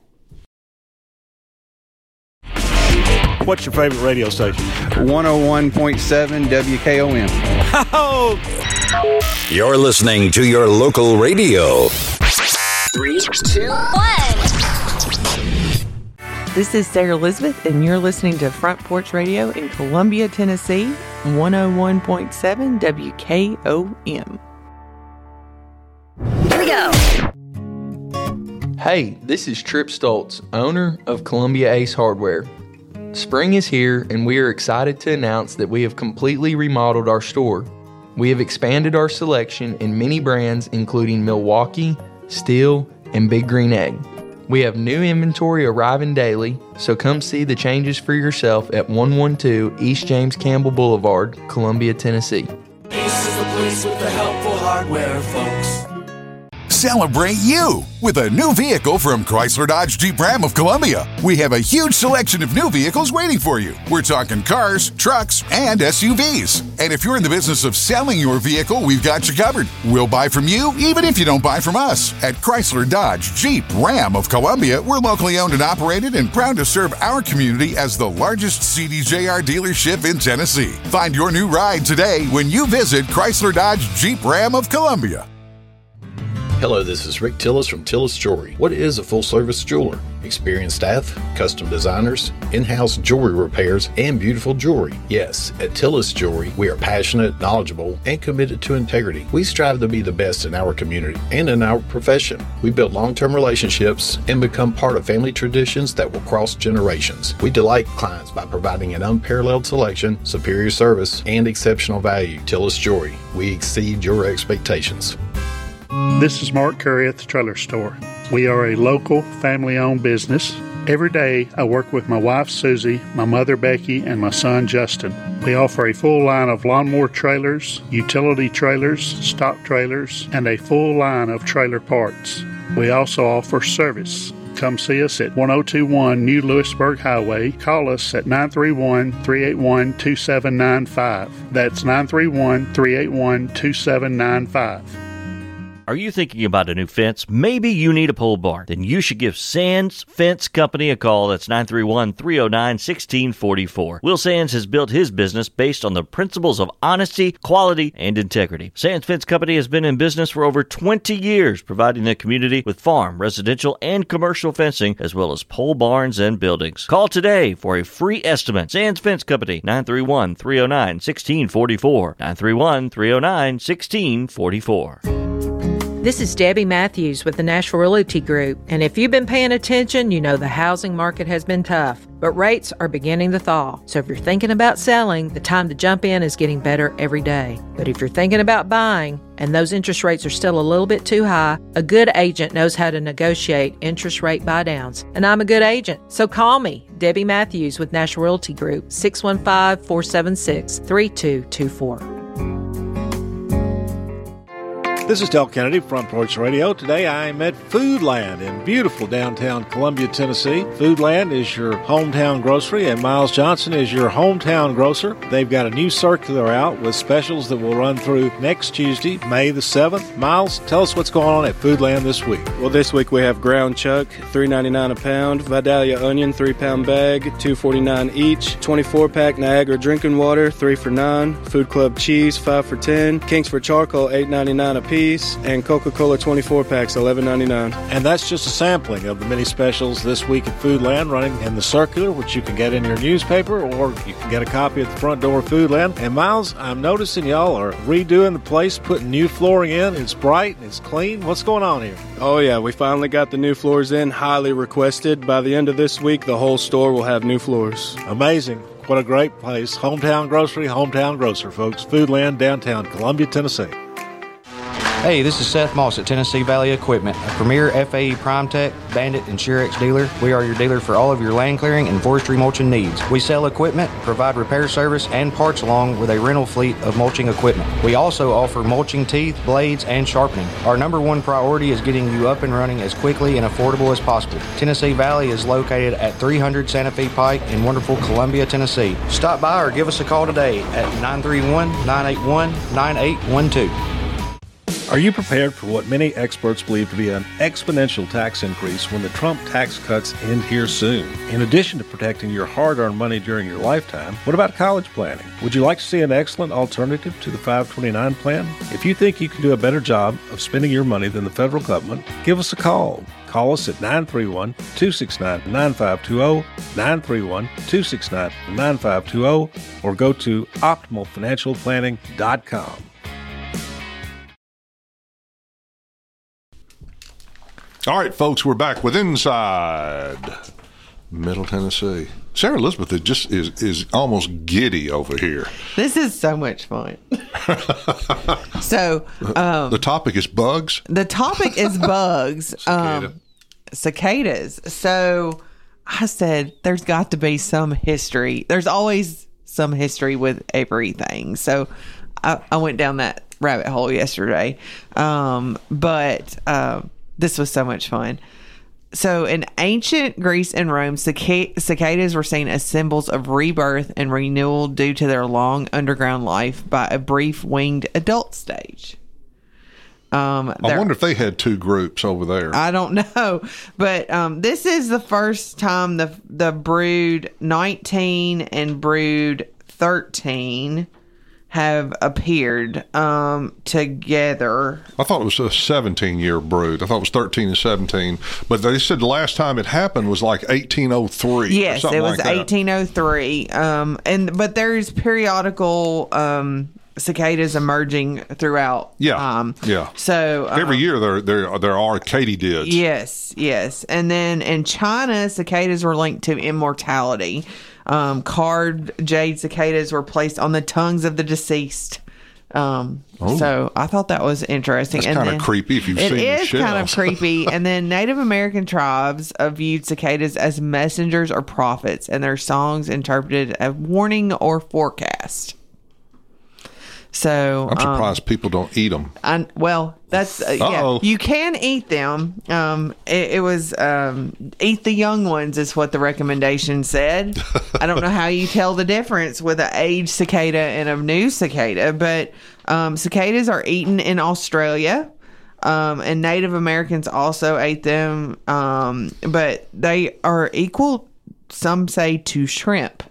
What's your favorite radio station?
one oh one point seven W K O M.
You're listening to your local radio.
Three, two, one.
This is Sarah Elizabeth, and you're listening to Front Porch Radio in Columbia, Tennessee, one oh one point seven W K O M.
Here we go.
Hey, this is Trip Stoltz, owner of Columbia Ace Hardware. Spring is here, and we are excited to announce that we have completely remodeled our store. We have expanded our selection in many brands, including Milwaukee, Steel, and Big Green Egg. We have new inventory arriving daily, so come see the changes for yourself at one twelve East James Campbell Boulevard, Columbia, Tennessee.
Ace is the place with the helpful hardware, folks.
Celebrate you with a new vehicle from Chrysler Dodge Jeep Ram of Columbia. We have a huge selection of new vehicles waiting for you. We're talking cars, trucks, and S U Vs. And if you're in the business of selling your vehicle, we've got you covered. We'll buy from you even if you don't buy from us. At Chrysler Dodge Jeep Ram of Columbia, we're locally owned and operated and proud to serve our community as the largest C D J R dealership in Tennessee. Find your new ride today when you visit Chrysler Dodge Jeep Ram of Columbia.
Hello, this is Rick Tillis from Tillis Jewelry. What is a full-service jeweler? Experienced staff, custom designers, in-house jewelry repairs, and beautiful jewelry. Yes, at Tillis Jewelry, we are passionate, knowledgeable, and committed to integrity. We strive to be the best in our community and in our profession. We build long-term relationships and become part of family traditions that will cross generations. We delight clients by providing an unparalleled selection, superior service, and exceptional value. Tillis Jewelry, we exceed your expectations.
This is Mark Curry at the Trailer Store. We are a local, family-owned business. Every day, I work with my wife, Susie, my mother, Becky, and my son, Justin. We offer a full line of lawnmower trailers, utility trailers, stock trailers, and a full line of trailer parts. We also offer service. Come see us at one oh two one New Lewisburg Highway. Call us at nine three one, three eight one, two seven nine five. That's nine three one, three eight one, two seven nine five.
Are you thinking about a new fence? Maybe you need a pole barn. Then you should give Sands Fence Company a call. That's nine three one, three oh nine, one six four four. Will Sands has built his business based on the principles of honesty, quality, and integrity. Sands Fence Company has been in business for over twenty years, providing the community with farm, residential, and commercial fencing, as well as pole barns and buildings. Call today for a free estimate. Sands Fence Company, nine three one, three oh nine, one six four four. nine three one, three oh nine, one six four four.
This is Debbie Matthews with the Nashville Realty Group, and if you've been paying attention, you know the housing market has been tough, but rates are beginning to thaw. So if you're thinking about selling, the time to jump in is getting better every day. But if you're thinking about buying, and those interest rates are still a little bit too high, a good agent knows how to negotiate interest rate buydowns, and I'm a good agent. So call me, Debbie Matthews with Nashville Realty Group, six one five, four seven six, three two two four.
This is Del Kennedy, Front Porch Radio. Today I'm at Foodland in beautiful downtown Columbia, Tennessee. Foodland is your hometown grocery, and Miles Johnson is your hometown grocer. They've got a new circular out with specials that will run through next Tuesday, May the seventh. Miles, tell us what's going on at Foodland this week.
Well, this week we have ground chuck, three ninety-nine a pound, Vidalia onion, three pound bag, two forty-nine each, twenty-four pack Niagara drinking water, three for nine, Food Club cheese, five for ten, Kingsford charcoal, eight ninety-nine a piece, and Coca-Cola twenty-four packs, eleven ninety-nine.
And that's just a sampling of the many specials this week at Foodland running in the circular, which you can get in your newspaper, or you can get a copy at the front door of Foodland. And Miles, I'm noticing y'all are redoing the place, putting new flooring in. It's bright, it's clean. What's going on here?
Oh yeah, we finally got the new floors in, highly requested. By the end of this week, the whole store will have new floors.
Amazing. What a great place. Hometown grocery, hometown grocer, folks. Foodland, downtown Columbia, Tennessee.
Hey, this is Seth Moss at Tennessee Valley Equipment, a premier F A E PrimeTech, Bandit, and Surex dealer. We are your dealer for all of your land clearing and forestry mulching needs. We sell equipment, provide repair service, and parts along with a rental fleet of mulching equipment. We also offer mulching teeth, blades, and sharpening. Our number one priority is getting you up and running as quickly and affordable as possible. Tennessee Valley is located at three hundred Santa Fe Pike in wonderful Columbia, Tennessee. Stop by or give us a call today at nine three one, nine eight one, nine eight one two.
Are you prepared for what many experts believe to be an exponential tax increase when the Trump tax cuts end here soon? In addition to protecting your hard-earned money during your lifetime, what about college planning? Would you like to see an excellent alternative to the five twenty-nine plan? If you think you can do a better job of spending your money than the federal government, give us a call. Call us at nine three one, two six nine, nine five two zero, nine three one, two six nine, nine five two zero, or go to optimal financial planning dot com.
All right, folks, we're back with Inside Middle Tennessee. Sarah Elizabeth is just is is almost giddy over here.
This is so much fun. so um,
the topic is bugs.
The topic is bugs.
Cicada.
Um, cicadas. So I said, there's got to be some history. There's always some history with everything. So I, I went down that rabbit hole yesterday. Um, but uh, this was so much fun. So in ancient Greece and Rome, cicadas were seen as symbols of rebirth and renewal due to their long underground life by a brief winged adult stage. Um,
I wonder if they had two groups over there.
I don't know, but um, this is the first time the the brood nineteen and brood thirteen have appeared um, together.
I thought it was a seventeen-year brood. I thought it was thirteen and seventeen. But they said the last time it happened was like eighteen oh three.
Yes,
or
it was
like that.
eighteen oh three. Um, and but there's periodical um, cicadas emerging throughout.
Yeah,
um,
yeah.
So um,
every year there there there are katydids.
Yes, yes. And then in China, cicadas were linked to immortality. Um, carved jade cicadas were placed on the tongues of the deceased. Um,
oh.
So I thought that was interesting.
That's kind of creepy if you've
it
seen the
It is kind of
shells.
creepy. And then Native American tribes uh, viewed cicadas as messengers or prophets, and their songs interpreted a warning or forecast. So
I'm surprised
um,
people don't eat them.
I, well, that's uh, yeah.
Uh-oh.
You can eat them. Um, it, it was um, eat the young ones is what the recommendation said. I don't know how you tell the difference with an aged cicada and a new cicada, but um, cicadas are eaten in Australia. Um, and Native Americans also ate them, um, but they are equal, some say, to shrimp.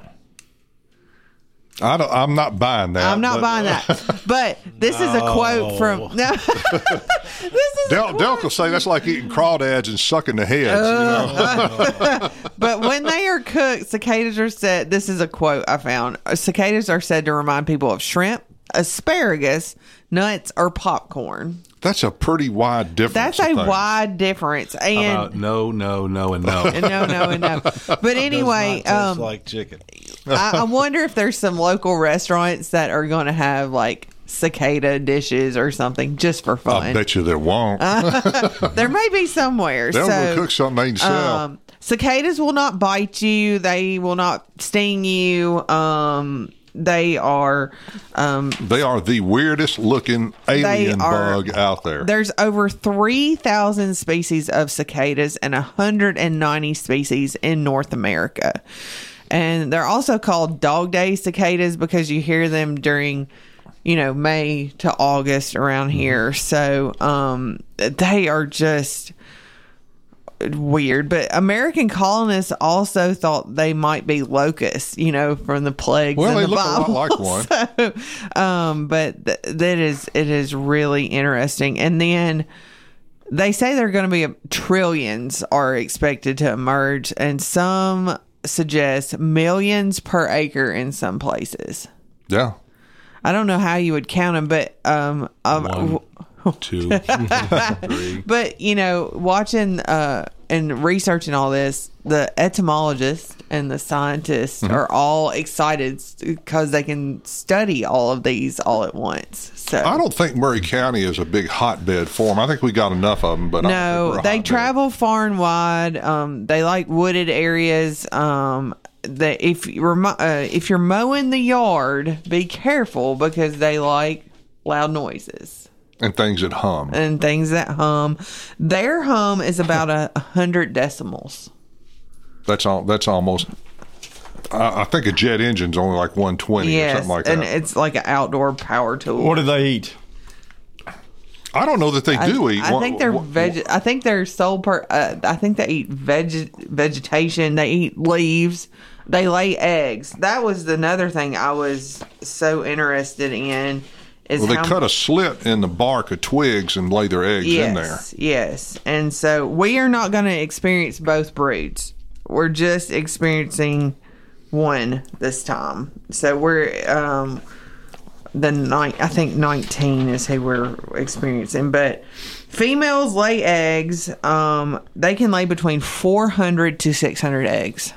I don't, I'm not buying that.
I'm not
but,
buying that. But this no. is a quote from... No. this is
Del, Delk will say that's like eating crawdads and sucking the heads. Uh, you know?
But when they are cooked, cicadas are said... This is a quote I found. Cicadas are said to remind people of shrimp, asparagus, nuts, or popcorn.
That's a pretty wide difference.
That's a wide difference. And
How about no, no, no, and no.
And no, no, and no. But anyway,
Does not taste
um,
like chicken.
I, I wonder if there's some local restaurants that are going to have like cicada dishes or something just for fun.
I bet you there won't.
Uh, there may be somewhere.
They'll
so,
go cook something they can sell.
Um, cicadas will not bite you. They will not sting you. Um, They are um,
they are the weirdest looking alien are, bug out there.
There's over three thousand species of cicadas and one hundred ninety species in North America. And they're also called dog day cicadas because you hear them during, you know, May to August around here. So um, they are just weird. But American colonists also thought they might be locusts, you know, from the plagues
well,
in
they
the
look
Bible.
a lot like one.
So, um, but th- that is it is really interesting. And then they say there are going to be a, trillions are expected to emerge, and some suggest millions per acre in some places.
Yeah,
I don't know how you would count them, but um, um
One. Two, three.
But you know, watching uh, and researching all this, the etymologists and the scientists mm-hmm. are all excited because they can study all of these all at once. So
I don't think Murray County is a big hotbed for them. I think we got enough of them, but I
no,
don't think we're a
they
hotbed.
travel far and wide. Um, they like wooded areas. Um, that if you're uh, if you're mowing the yard, be careful because they like loud noises.
And things that hum.
And things that hum. Their hum is about a hundred decimals.
That's all. That's almost. I, I think a jet engine's only like one twenty
yes,
or something like
and
that.
it's like an outdoor power tool.
What do they eat?
I don't know that they do
I,
eat.
I
what,
think they're
what,
veg. I think they're sole per. Uh, I think they eat veg vegetation. They eat leaves. They lay eggs. That was another thing I was so interested in.
Well, they cut a slit in the bark of twigs and lay their eggs
yes,
in there.
Yes, and so we are not going to experience both broods. We're just experiencing one this time. So we're um, the nine. I think nineteen is who we're experiencing. But females lay eggs. Um, they can lay between four hundred to six hundred eggs.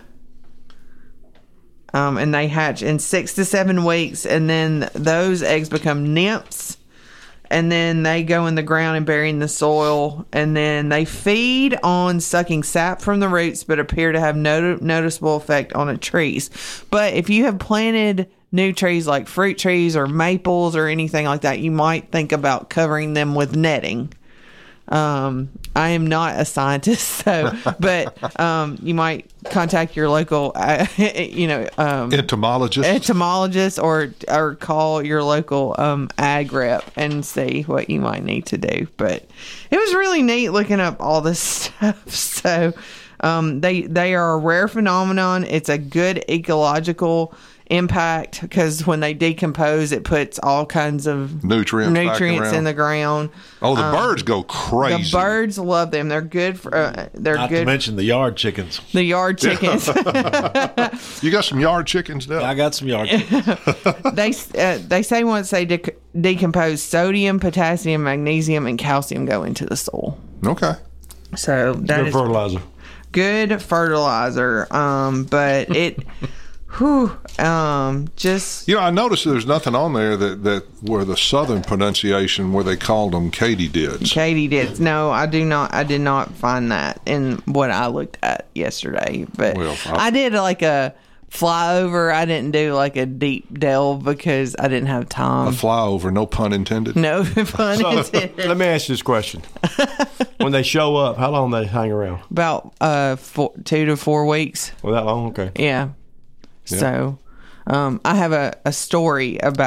Um, and they hatch in six to seven weeks, and then those eggs become nymphs, and then they go in the ground and bury in the soil, and then they feed on sucking sap from the roots, but appear to have no noticeable effect on the trees. But if you have planted new trees like fruit trees or maples or anything like that, you might think about covering them with netting. Um, I am not a scientist, so, but, um, you might contact your local, uh, you know, um,
entomologist,
entomologist, or, or call your local, um, ag rep and see what you might need to do. But it was really neat looking up all this stuff. So, um, they, they are a rare phenomenon. It's a good ecological impact because when they decompose, it puts all kinds of
nutrients
nutrients in the ground.
Oh, the
um,
birds go crazy.
The birds love them. They're good for. Uh, they're
Not
good.
to mention the yard chickens.
The yard chickens.
You got some yard chickens, though.
I got some yard chickens.
they uh, they say once they de- decompose, sodium, potassium, magnesium, and calcium go into the soil.
Okay.
So that
good
is
fertilizer.
Good fertilizer. Um, but it. Whew, um, just
you know, I noticed there's nothing on there that, that where the southern pronunciation where they called them katydids.
Katydids. No, I do not. I did not find that in what I looked at yesterday. But
well,
I did like a flyover. I didn't do like a deep delve because I didn't have time.
A flyover, no pun intended.
No pun
So,
intended.
let me ask you this question: when they show up, how long they hang around?
About uh, four, two to four weeks.
Well, that long? Okay.
Yeah. So, um, I have a, a story about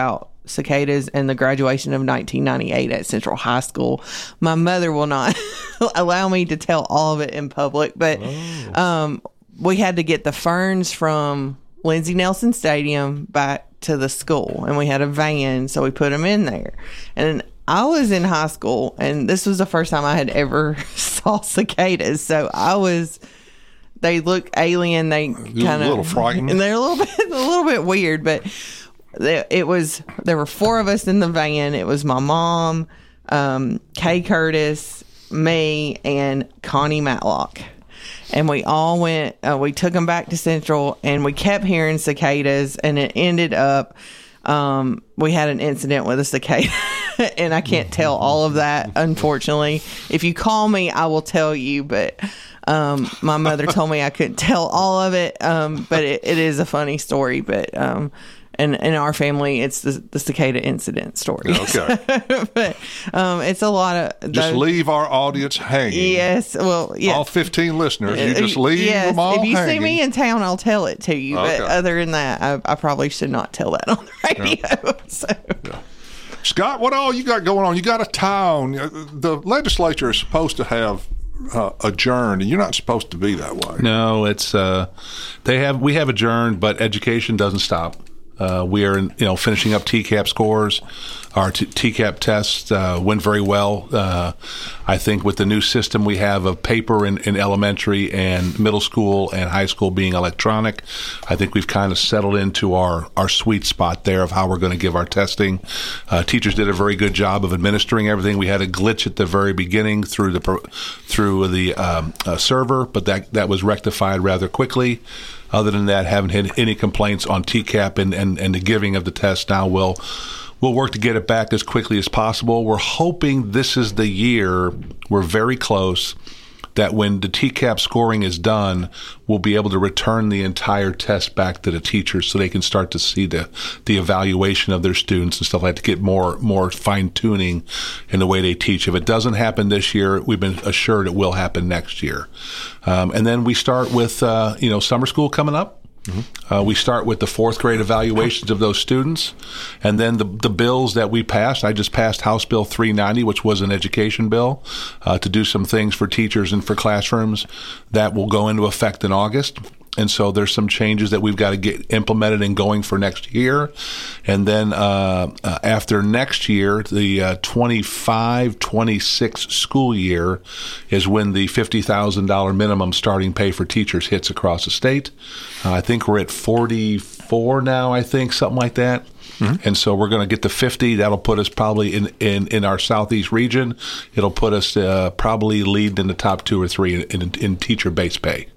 cicadas and the graduation of nineteen ninety-eight at Central High School. My mother will not allow me to tell all of it in public, but oh. um, we had to get the ferns from Lindsey Nelson Stadium back to the school, and we had a van, so we put them in there. And I was in high school, and this was the first time I had ever saw cicadas, so I was... They look alien. They kind of
a little frightened,
and they're a little bit, a little bit weird. But they, it was. There were four of us in the van. It was my mom, um, Kay Curtis, me, and Connie Matlock, and we all went. Uh, we took them back to Central, and we kept hearing cicadas, and it ended up. Um, we had an incident with a cicada, and I can't tell all of that, unfortunately. If you call me, I will tell you, but um, my mother told me I couldn't tell all of it, um, but it, it is a funny story. But um, and in our family, it's the, the cicada incident story.
Okay.
But um, it's a lot of...
Just
those,
leave our audience hanging.
Yes, well, yes.
All fifteen listeners, you just leave
yes.
them all
If you
hanging.
see me in town, I'll tell it to you.
Okay.
But other than that, I, I probably should not tell that on the radio.
No.
So.
Yeah. Scott, what all you got going on? You got a town. The legislature is supposed to have uh, adjourned, and you're not supposed to be that way.
No, it's uh, they have we have adjourned, but education doesn't stop. Uh, we are, you know, finishing up T CAP scores. Our t- T CAP tests uh, went very well. Uh, I think with the new system we have of paper in, in elementary and middle school and high school being electronic, I think we've kind of settled into our, our sweet spot there of how we're going to give our testing. Uh, teachers did a very good job of administering everything. We had a glitch at the very beginning through the through the um, uh, server, but that that was rectified rather quickly. Other than that, haven't had any complaints on T CAP and, and, and the giving of the test. Now we'll we'll work to get it back as quickly as possible. We're hoping this is the year. We're very close that when the T CAP scoring is done, we'll be able to return the entire test back to the teachers so they can start to see the, the evaluation of their students and stuff like that, to get more more fine-tuning in the way they teach. If it doesn't happen this year, we've been assured it will happen next year. Um, and then we start with, uh, you know, summer school coming up. Mm-hmm. Uh, we start with the fourth grade evaluations of those students, and then the the bills that we passed. I just passed House Bill three ninety, which was an education bill uh, to do some things for teachers and for classrooms that will go into effect in August. And so there's some changes that we've got to get implemented and going for next year. And then uh, uh, after next year, the uh, twenty-five twenty-six school year is when the fifty thousand dollars minimum starting pay for teachers hits across the state. Uh, I think we're at forty-four now, I think, something like that. Mm-hmm. And so we're going to get to fifty. That'll put us probably in, in, in our southeast region. It'll put us uh, probably lead in the top two or three in, in, in teacher-based pay.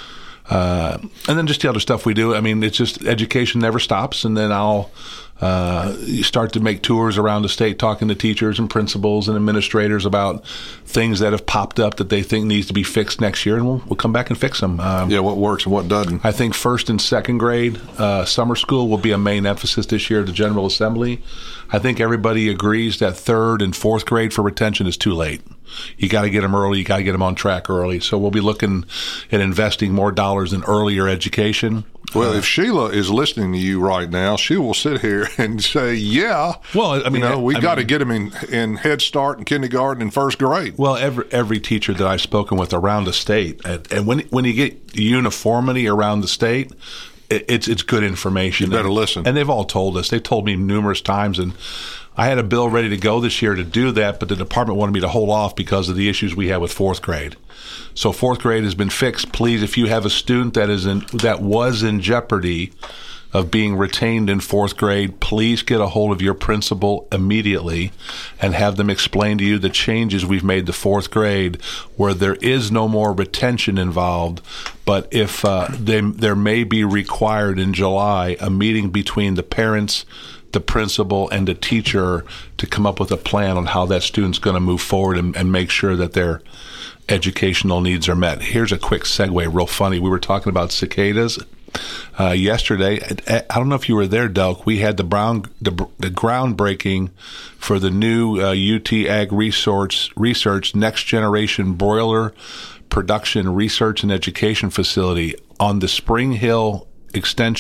Uh, and then just the other stuff we do. I mean, it's just education never stops. And then I'll uh, start to make tours around the state talking to teachers and principals and administrators about things that have popped up that they think needs to be fixed next year. And we'll, we'll come back and fix them. Um,
yeah, what works and what doesn't.
I think first and second grade uh, summer school will be a main emphasis this year at the General Assembly. I think everybody agrees that third and fourth grade for retention is too late. You got to get them early. You got to get them on track early. So we'll be looking at investing more dollars in earlier education.
Well, uh, if Sheila is listening to you right now, she will sit here and say, yeah.
Well, I mean,
you know, we got to
mean,
get them in, in Head Start and kindergarten and first grade.
Well, every every teacher that I've spoken with around the state, and, and when when you get uniformity around the state, it, it's it's good information.
You better
and,
listen.
And they've all told us. They've told me numerous times, and I had a bill ready to go this year to do that, but the department wanted me to hold off because of the issues we had with fourth grade. So fourth grade has been fixed. Please, if you have a student that is in, that was in jeopardy of being retained in fourth grade, please get a hold of your principal immediately and have them explain to you the changes we've made to fourth grade where there is no more retention involved. But if uh, they, there may be required in July a meeting between the parents, the principal, and the teacher to come up with a plan on how that student's going to move forward and, and make sure that their educational needs are met. Here's a quick segue, real funny. We were talking about cicadas uh, yesterday. I, I don't know if you were there, Delk. We had the, brown, the, the groundbreaking for the new uh, U T Ag Resource Research Next Generation Broiler Production Research and Education Facility on the Spring Hill Extension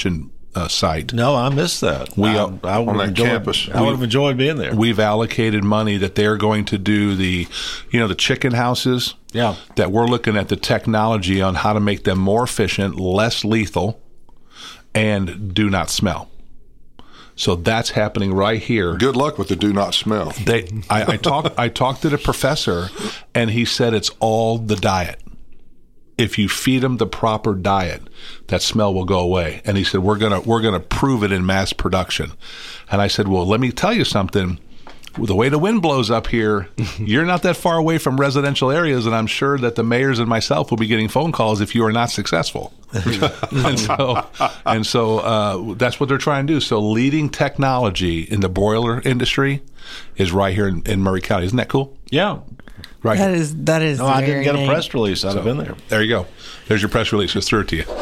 uh, site.
No, I missed that.
We
I,
uh,
I would
on that
enjoyed,
campus.
I would have enjoyed being there.
We've allocated money that they're going to do the, you know, the chicken houses.
Yeah.
That we're looking at the technology on how to make them more efficient, less lethal, and do not smell. So that's happening right here.
Good luck with the do not smell.
They, I, I talked, I talked to the professor, and he said it's all the diet. If you feed them the proper diet, that smell will go away. And he said, we're gonna we're gonna prove it in mass production. And I said, well, let me tell you something. The way the wind blows up here, you're not that far away from residential areas, and I'm sure that the mayors and myself will be getting phone calls if you are not successful. and so, and so uh, that's what they're trying to do. So leading technology in the broiler industry is right here in, in Murray County. Isn't that cool?
Yeah.
Right.
That is that is.
No, I didn't
very
get a
neat.
press release. I'd
So,
have been there.
There you go. There's your press release. Just threw it to you.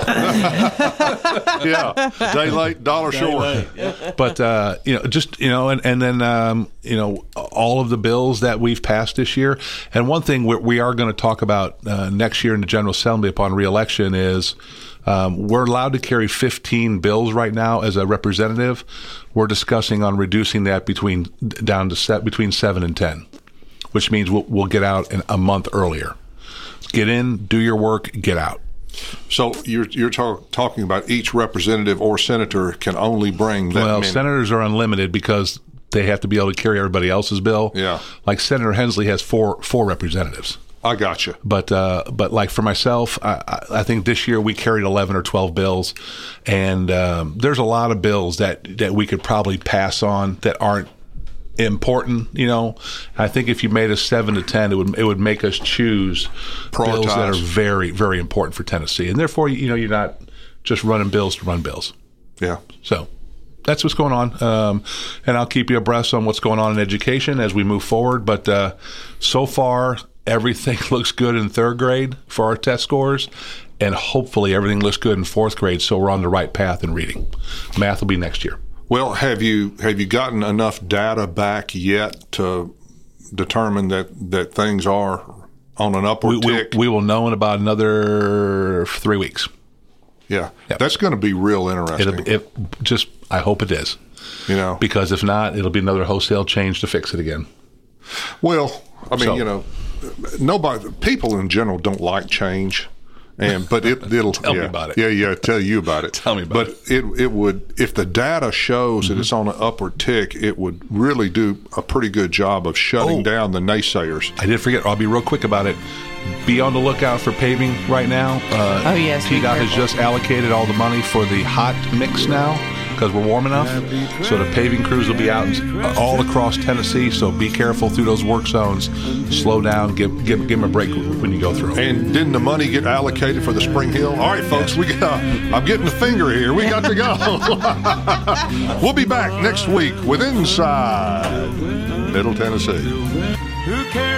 Yeah, day late, dollar short.
But uh, you know, just you know, and and then um, you know, all of the bills that we've passed this year. And one thing we, we are going to talk about uh, next year in the General Assembly upon re-election is um, we're allowed to carry fifteen bills right now as a representative. We're discussing on reducing that between down to set between seven and ten, which means we'll, we'll get out in a month earlier. Get in, do your work, get out.
So you're you're talk, talking about each representative or senator can only bring that
Well,
many.
senators are unlimited because they have to be able to carry everybody else's bill.
Yeah.
Like Senator Hensley has four four representatives.
I got you.
But uh, but like for myself, I, I think this year we carried eleven or twelve bills, and um, there's a lot of bills that, that we could probably pass on that aren't important. You know, I think if you made us seven to ten, it would it would make us choose bills that are very very important for Tennessee, and therefore you know you're not just running bills to run bills.
Yeah.
So that's what's going on, um, and I'll keep you abreast on what's going on in education as we move forward. But uh, so far, everything looks good in third grade for our test scores, and hopefully everything looks good in fourth grade, so we're on the right path in reading. Math will be next year.
Well, have you have you gotten enough data back yet to determine that, that things are on an upward
We, we,
tick?
we will know in about another three weeks.
Yeah, that's going to be real interesting.
It'll be, it just I hope it is.
You know,
because if not, it'll be another wholesale change to fix it again.
Well, I mean,
So-
you know, nobody, people in general don't like change, and but it, it'll
Tell
yeah,
me about it.
Yeah, yeah, tell you about it.
Tell me about
but it. But it would, if the data shows
Mm-hmm.
that it's on an upward tick, it would really do a pretty good job of shutting
Oh.
down the naysayers.
I did forget. I'll be real quick about it. Be on the lookout for paving right now. Uh,
Oh, yes, be
T DOT has
careful.
just allocated all the money for the hot mix now because we're warm enough. So the paving crews will be out uh, all across Tennessee. So be careful through those work zones. Slow down. Give give, give them a break when you go through.
And didn't the money get allocated for the Spring Hill? All right, folks, we got. I'm getting the finger here. We got to go. We'll be back next week with Inside Middle Tennessee.